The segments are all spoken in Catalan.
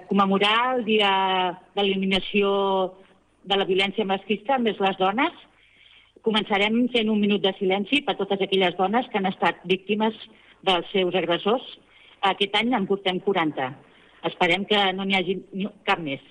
commemorar el dia de l'eliminació de la violència masclista envers les dones. Començarem fent un minut de silenci per totes aquelles dones que han estat víctimes dels seus agressors. Aquest any en portem 40. Esperem que no n'hi hagi cap més.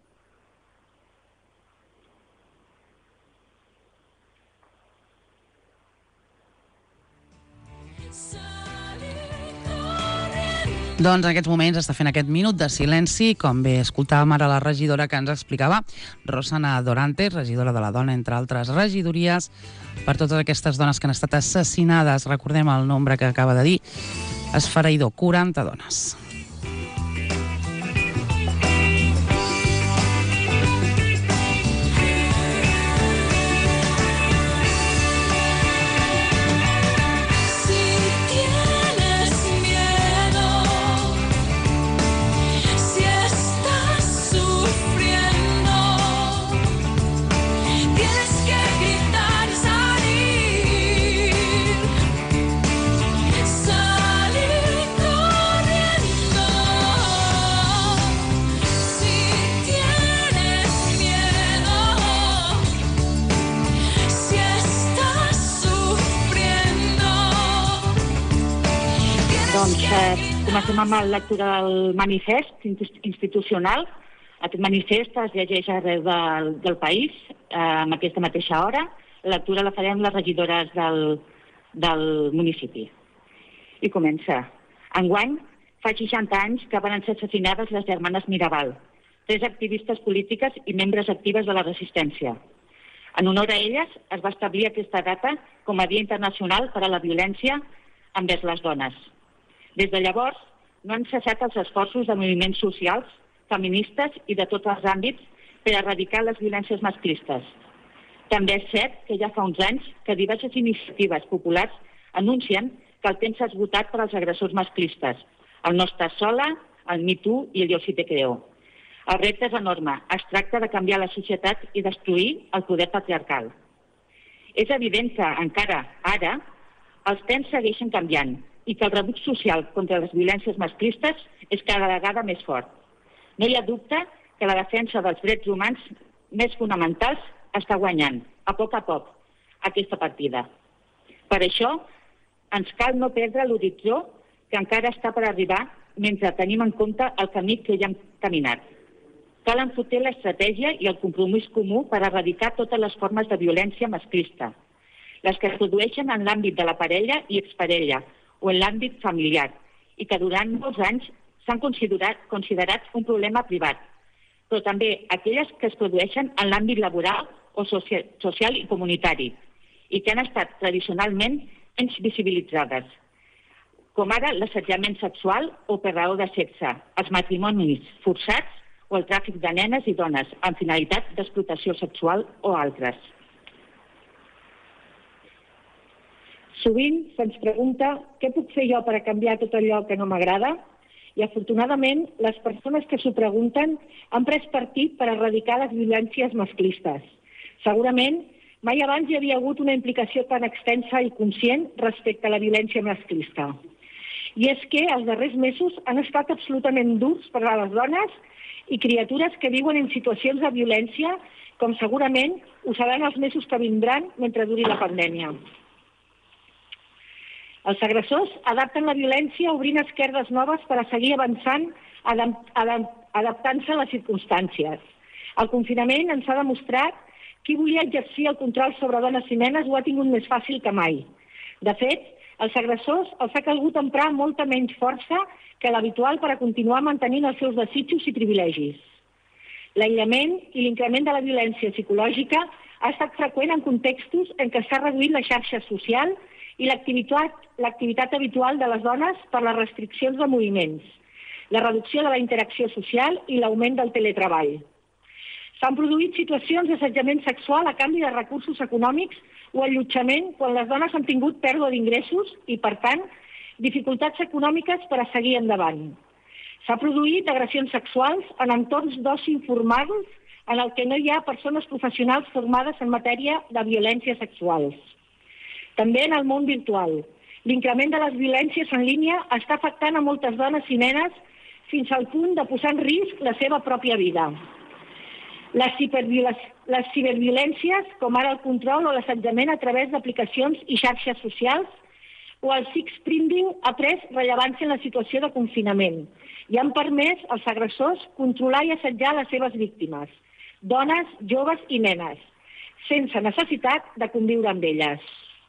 Doncs en aquests moments està fent aquest minut de silenci, com bé escoltàvem ara la regidora que ens explicava, Rosana Dorantes, regidora de la Dona, entre altres regidories, per totes aquestes dones que han estat assassinades. Recordem el nombre que acaba de dir esfereïdor, 40 dones. Comencem amb la lectura del manifest institucional. Aquest manifest es llegeix arreu del país en aquesta mateixa hora. La lectura la farem les regidores del municipi. I comença. Enguany, fa 60 anys que van ser assassinades les germanes Mirabal, 3 activistes polítiques i membres actives de la resistència. En honor a elles, es va establir aquesta data com a Dia Internacional per a la Violència envers les Dones. Des de llavors, no han cessat els esforços de moviments socials, feministes i de tots els àmbits per erradicar les violències masclistes. També és cert que ja fa uns anys que diverses iniciatives populars anuncien que el temps s'ha esgotat per als agressors masclistes. El No estàs sola, el Me Too i el Yo sí te creo. El repte és enorme. Es tracta de canviar la societat i destruir el poder patriarcal. És evident que, encara ara, els temps segueixen canviant i que el rebuig social contra les violències masclistes és cada vegada més fort. No hi ha dubte que la defensa dels drets humans més fonamentals està guanyant, a poc, aquesta partida. Per això, ens cal no perdre l'horitzó que encara està per arribar mentre tenim en compte el camí que ja hem caminat. Cal enfortir l'estratègia i el compromís comú per erradicar totes les formes de violència masclista, les que es produeixen en l'àmbit de la parella i exparella, o en l'àmbit familiar, i que durant molts anys s'han considerat un problema privat, però també aquelles que es produeixen en l'àmbit laboral o social i comunitari, i que han estat tradicionalment menys visibilitzades, com ara l'assetjament sexual o per raó de sexe, els matrimonis forçats o el tràfic de nenes i dones amb finalitat d'explotació sexual o altres. Sovint se'ns pregunta què puc fer jo per a canviar tot allò que no m'agrada i, afortunadament, les persones que s'ho pregunten han pres partit per erradicar les violències masclistes. Segurament, mai abans hi havia hagut una implicació tan extensa i conscient respecte a la violència masclista. I és que els darrers mesos han estat absolutament durs per a les dones i criatures que viuen en situacions de violència, com segurament ho seran els mesos que vindran mentre duri la pandèmia. Els agressors adapten la violència obrint esquerdes noves per a seguir avançant, adaptant-se a les circumstàncies. El confinament ens ha demostrat qui volia exercir el control sobre dones i nenes ho ha tingut més fàcil que mai. De fet, als agressors els ha calgut emprar molta menys força que l'habitual per a continuar mantenint els seus desitjos i privilegis. L'aïllament i l'increment de la violència psicològica ha estat freqüent en contextos en què s'ha reduït la xarxa social i l'activitat habitual de les dones per les restriccions de moviments, la reducció de la interacció social i l'augment del teletreball. S'han produït situacions d'assetjament sexual a canvi de recursos econòmics o allotjament quan les dones han tingut pèrdua d'ingressos i, per tant, dificultats econòmiques per a seguir endavant. S'ha produït agressions sexuals en entorns d'oci informals en el que no hi ha persones professionals formades en matèria de violències sexuals. També en el món virtual. L'increment de les violències en línia està afectant a moltes dones i nenes fins al punt de posar en risc la seva pròpia vida. Les ciberviolències, com ara el control o l'assetjament a través d'aplicacions i xarxes socials, o el sexting ha pres rellevància en la situació de confinament i han permès als agressors controlar i assetjar les seves víctimes, dones, joves i nenes, sense necessitat de conviure amb elles.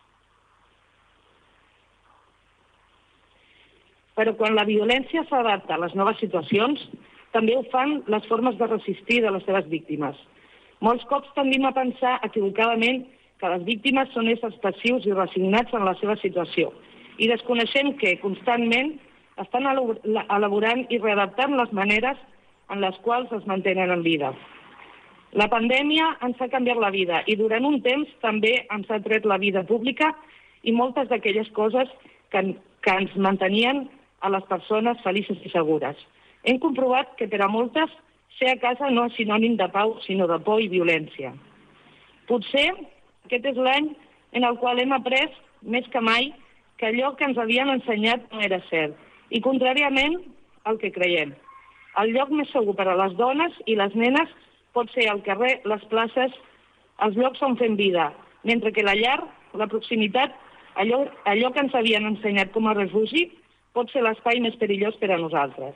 Però quan la violència s'adapta a les noves situacions, també ho fan les formes de resistir de les seves víctimes. Molts cops tendim a pensar equivocadament que les víctimes són éssers passius i resignats en la seva situació i desconeixem que constantment estan elaborant i readaptant les maneres en les quals es mantenen en vida. La pandèmia ens ha canviat la vida i durant un temps també ens ha tret la vida pública i moltes d'aquelles coses que ens mantenien a les persones felices i segures. Hem comprovat que per a moltes ser a casa no és sinònim de pau, sinó de por i violència. Potser aquest és l'any en el qual hem après, més que mai, que allò que ens havien ensenyat no era cert. I contràriament al que creiem. El lloc més segur per a les dones i les nenes pot ser el carrer, les places, els llocs on fem vida, mentre que la llar, la proximitat, allò que ens havien ensenyat com a refugi, pot ser l'espai més perillós per a nosaltres.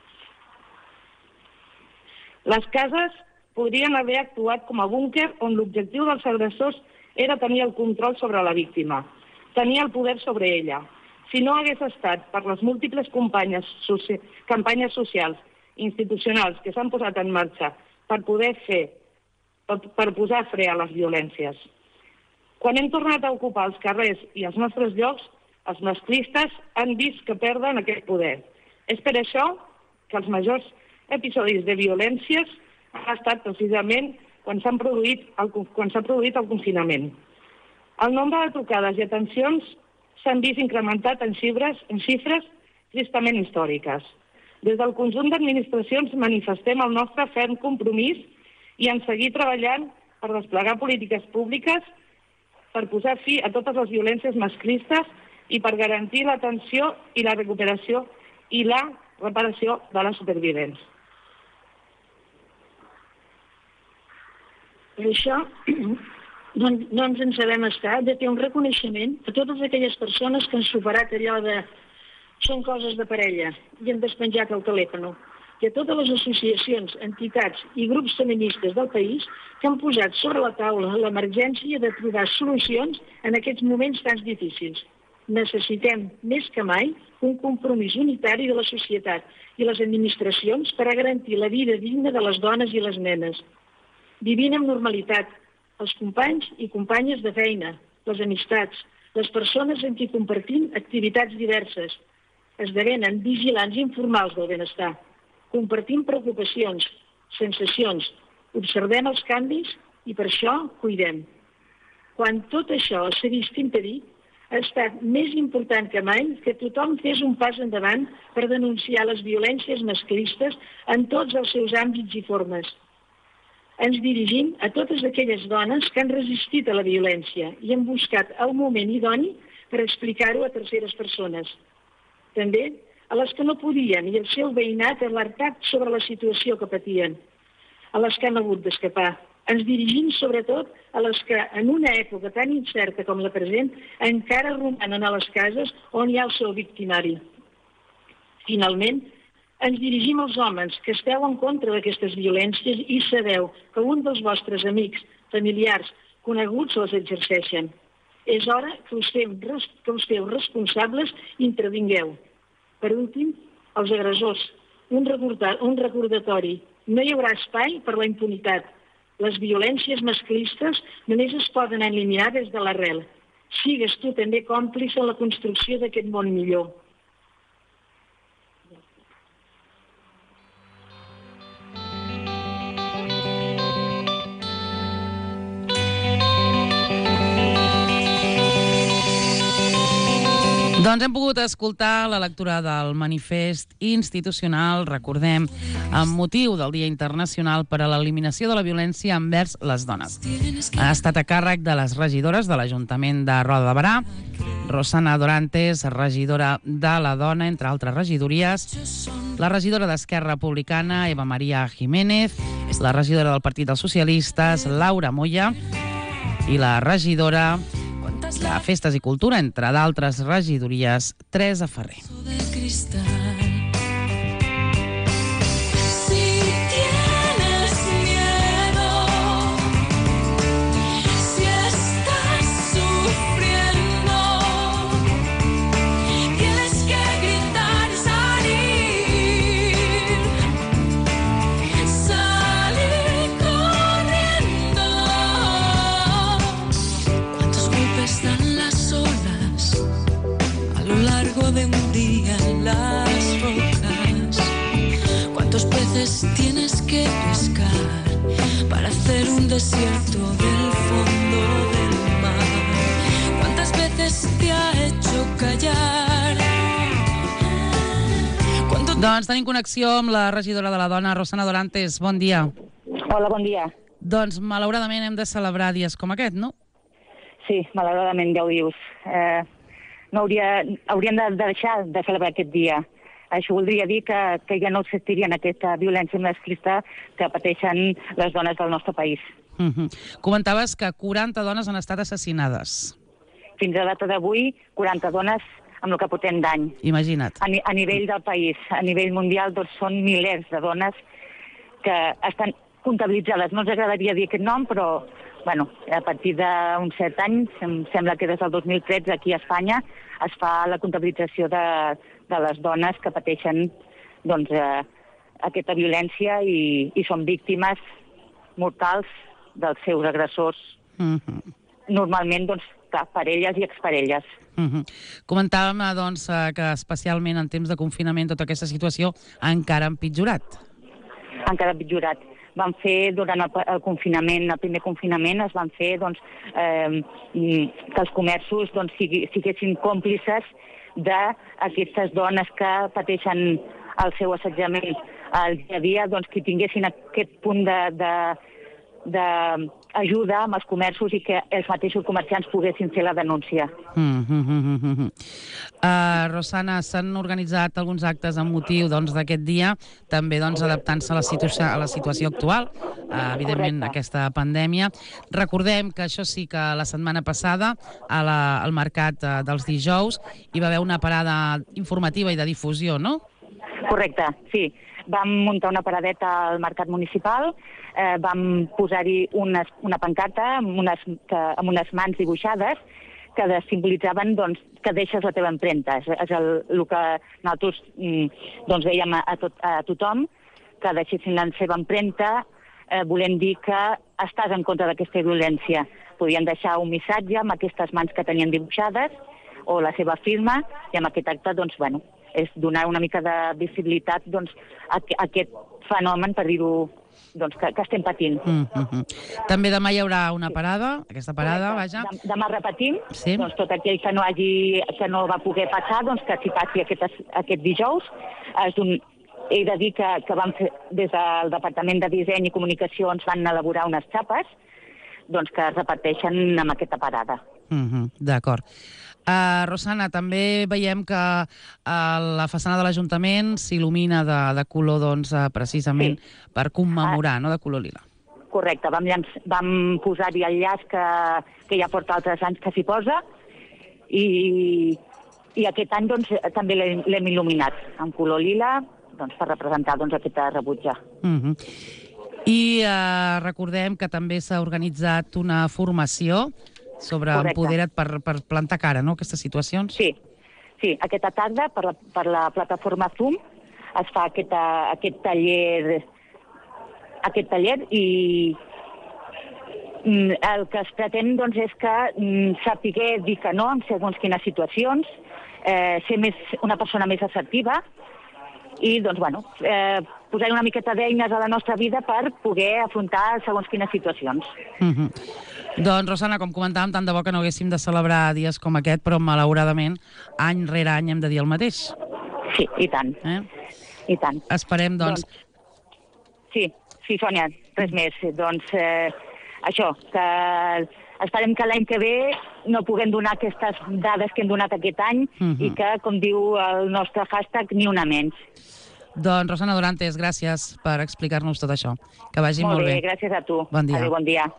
Les cases podrien haver actuat com a búnquer on l'objectiu dels agressors era tenir el control sobre la víctima, tenir el poder sobre ella. Si no hagués estat per les múltiples campanyes socials i institucionals que s'han posat en marxa per posar fre a les violències. Quan hem tornat a ocupar els carrers i els nostres llocs, els masclistes han vist que perden aquest poder. És per això que els majors episodis de violències han estat precisament quan s'ha produït el confinament. El nombre de trucades i atencions s'han vist incrementat en xifres tristament històriques. Des del conjunt d'administracions manifestem el nostre ferm compromís i en seguir treballant per desplegar polítiques públiques per posar fi a totes les violències masclistes i per garantir l'atenció i la recuperació i la reparació de les supervivents. Per això no ens en sabem estar de fer un reconeixement a totes aquelles persones que han superat allò de són coses de parella i han despenjat el telèfon, i a totes les associacions, entitats i grups feministes del país que han posat sobre la taula l'emergència de trobar solucions en aquests moments tan difícils. Necessitem, més que mai, un compromís unitari de la societat i les administracions per a garantir la vida digna de les dones i les nenes. Vivint amb normalitat, els companys i companyes de feina, les amistats, les persones amb qui compartim activitats diverses, esdevenen vigilants informals del benestar. Compartim preocupacions, sensacions, observem els canvis i per això cuidem. Quan tot això s'ha vist impedit, ha estat més important que mai que tothom fes un pas endavant per denunciar les violències masclistes en tots els seus àmbits i formes. Ens dirigim a totes aquelles dones que han resistit a la violència i han buscat el moment idoni per explicar-ho a terceres persones. També a les que no podien i el seu veïnat alertat sobre la situació que patien, a les que han hagut d'escapar. Ens dirigim sobretot a les que, en una època tan incerta com la present, encara romanen a les cases on hi ha el seu victimari. Finalment, ens dirigim als homes que esteu en contra d'aquestes violències i sabeu que un dels vostres amics, familiars, coneguts les exerceixen. És hora que us feu responsables i intervingueu. Per últim, els agressors, un recordatori. No hi haurà espai per la impunitat. Les violències masclistes només es poden eliminar des de l'arrel. Sigues tu també còmplice en la construcció d'aquest món millor. Doncs hem pogut escoltar la lectura del manifest institucional, recordem, amb motiu del Dia Internacional per a l'Eliminació de la Violència envers les Dones. Ha estat a càrrec de les regidores de l'Ajuntament de Roda de Berà, Rosana Dorantes, regidora de la Dona, entre altres regidories, la regidora d'Esquerra Republicana, Eva Maria Jiménez, la regidora del Partit dels Socialistes, Laura Moya, i la regidora de Festes i Cultura, entre d'altres regidories, Teresa Ferrer. De un día en las rocas, cuántos peces tienes que pescar para hacer un desierto del fondo del mar, cuántas veces te ha hecho callar. Doncs tenim connexió amb la regidora de la Dona, Rosana Dorantes. Bon dia. Hola, bon dia. Doncs malauradament hem de celebrar dies com aquest, no? Sí, malauradament, ja ho dius. No hauríem de deixar de celebrar aquest dia. Això voldria dir que ja no existirien aquesta violència masclista que pateixen les dones del nostre país. Comentaves que 40 dones han estat assassinades. Fins a data d'avui, 40 dones amb el que portem d'any. Imagina't. A nivell del país, a nivell mundial, doncs són milers de dones que estan comptabilitzades. No ens agradaria dir aquest nom, però a partir d'uns 7 anys, em sembla que des del 2013 aquí a Espanya es fa la comptabilització de les dones que pateixen aquesta violència i són víctimes mortals dels seus agressors, normalment parelles i exparelles. Comentàvem que especialment en temps de confinament tota aquesta situació encara ha empitjorat. Encara ha empitjorat. Van fer durant el confinament, el primer confinament, es van fer que els comerços siguessin còmplices d'aquestes dones que pateixen el seu assetjament al dia a dia, que tinguessin aquest punt d'ajuda amb els comerços i que els mateixos comerciants poguessin fer la denúncia. Rosana, s'han organitzat alguns actes amb motiu d'aquest dia, també adaptant-se a la situació actual, evidentment aquesta pandèmia. Recordem que això sí que la setmana passada al mercat dels dijous hi va haver una parada informativa i de difusió, no? Correcte, sí. Vam muntar una paradeta al mercat municipal, vam posar-hi una pancarta amb unes mans dibuixades que simbolitzaven que deixes la teva empremta. És el que nosaltres dèiem a tothom, que deixessin la seva empremta, volent dir que estàs en contra d'aquesta violència. Podien deixar un missatge amb aquestes mans que tenien dibuixades o la seva firma, i amb aquest acte és donar una mica de visibilitat a aquest fenomen, per dir-ho, que estem patint. També demà hi haurà una parada, aquesta parada, vaja. Demà repetim, tot aquell que no va poder passar, que s'hi passi aquest dijous. He de dir que vam fer, des del Departament de Disseny i Comunicació, ens van elaborar unes xapes que es reparteixen amb aquesta parada. D'acord. Rosana, també veiem que la façana de l'Ajuntament s'il·lumina de color, precisament per commemorar, de color lila. Correcte, vam posar-hi el llaç que ja porta altres anys que s'hi posa, i aquest any també l'hem il·luminat amb color lila per representar aquesta rebutja. I recordem que també s'ha organitzat una formació sobre Empodera't per plantar cara, no?, a aquestes situacions. Sí, aquesta tarda per la plataforma Zoom es fa aquest taller i el que es pretén és que saber dir que no en segons quines situacions, ser una persona més assertiva i posar una miqueta d'eines a la nostra vida per poder afrontar segons quines situacions. Doncs, Rosana, com comentàvem, tant de bo que no haguéssim de celebrar dies com aquest, però malauradament, any rere any hem de dir el mateix. Sí, i tant. I tant. Esperem, doncs... Sí, Sònia, res més. Això, que esperem que l'any que ve no puguem donar aquestes dades que hem donat aquest any i que, com diu el nostre hashtag, ni una menys. Doncs, Rosana Dorantes, gràcies per explicar-nos tot això. Que vagi molt bé. Molt bé, gràcies a tu. Bon dia. Adéu, bon dia.